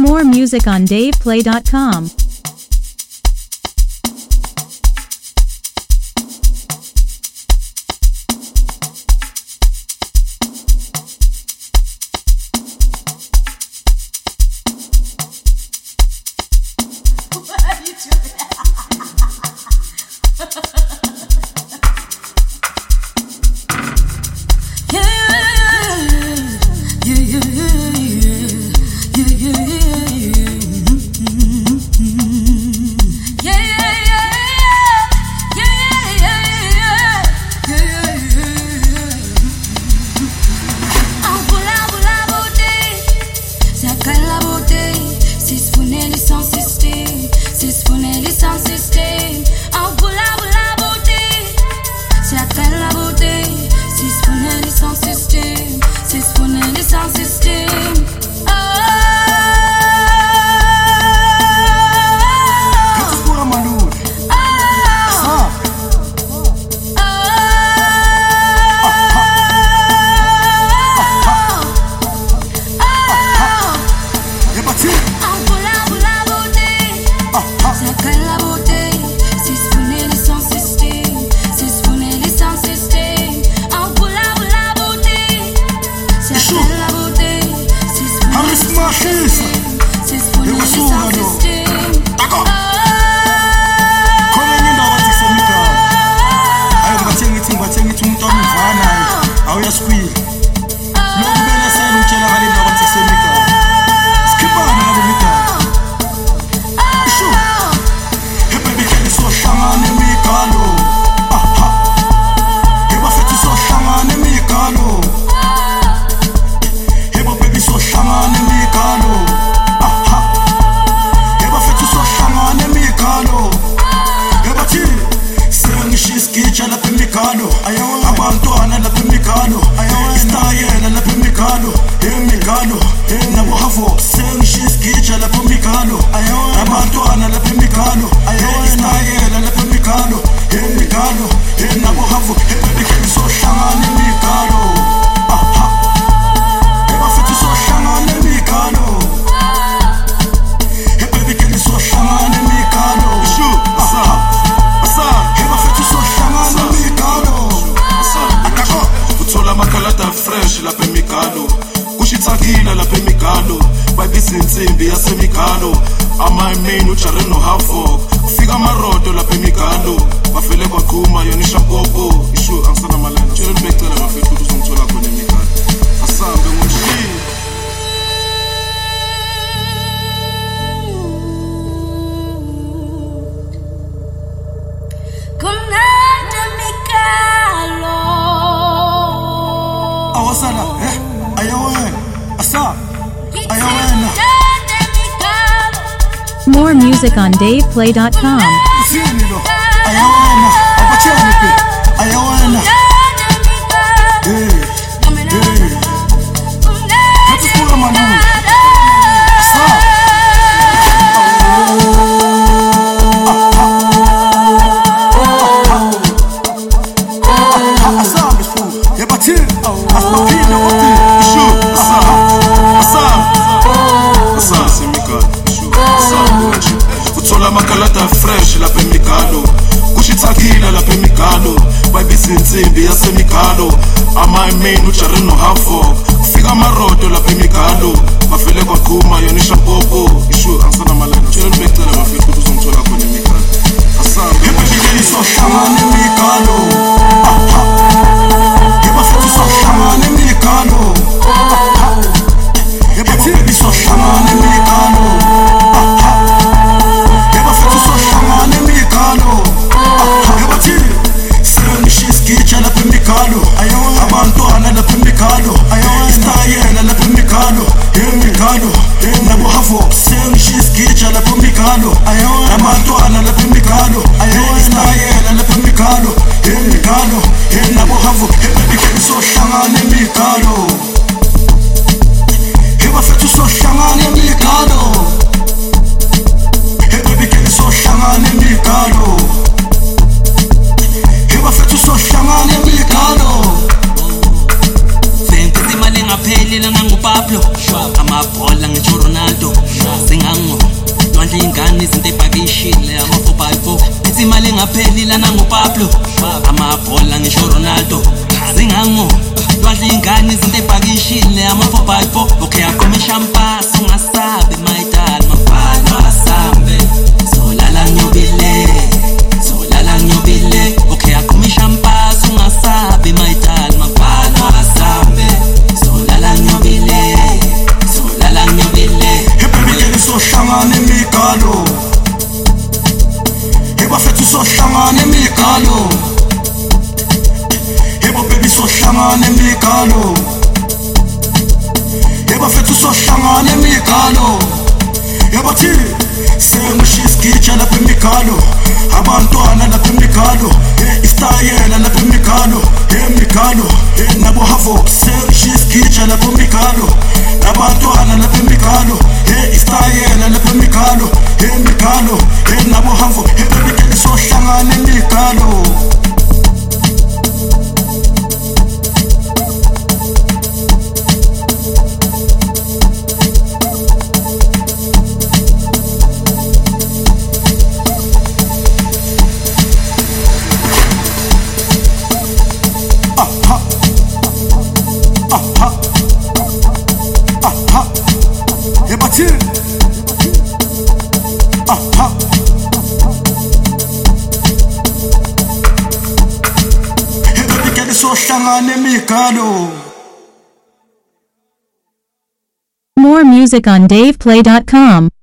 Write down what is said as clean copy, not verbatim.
More music on DavePlay.com. More music on DavePlay.com. Makalata fresh la pemikalo kushitsakila la pemikalo bayibizinsimbi yasemikalo ama-main ujareno hafo kufika amarodo la pemikalo bafele kwaqhuma yonisha popo ishu angisana malena tshela nibecela bafile ukuthi uzongithola khona imikalo asambe sohlangana imikalo yebafethu sohlangana imikalo yebafethu sohlangana imikalo abantwana lapha imikalo isitayela lapha imikalo imikalo nabo havo sengishisigija lapha imikalo abantwana lapha ngithi imali engapheli lana ngoPablo amabhola ngisho Ronaldo zingango lwadla ingane izinto ebhakishini ama4x4 okay aqome champagne ungasabe maidal mafana asambe solala nyobile okay aqome champagne ungasabe maidal mafana asambe solala nyobile ebebekele sohlangana emigalo ebafethu sohlangana emigalo baby sohlangana emigalo ebafethu sohlangana emigalo yabathi sengishiskija lapha emigalo abantwana lapha emigalo istayela lapha emigalo nabo havoc sengishiskija lapha emigalo abantwana lapha emigalo istayela lapha emigalo nabo havoc ebebekele sohlangana emigalo More music on DavePlay.com.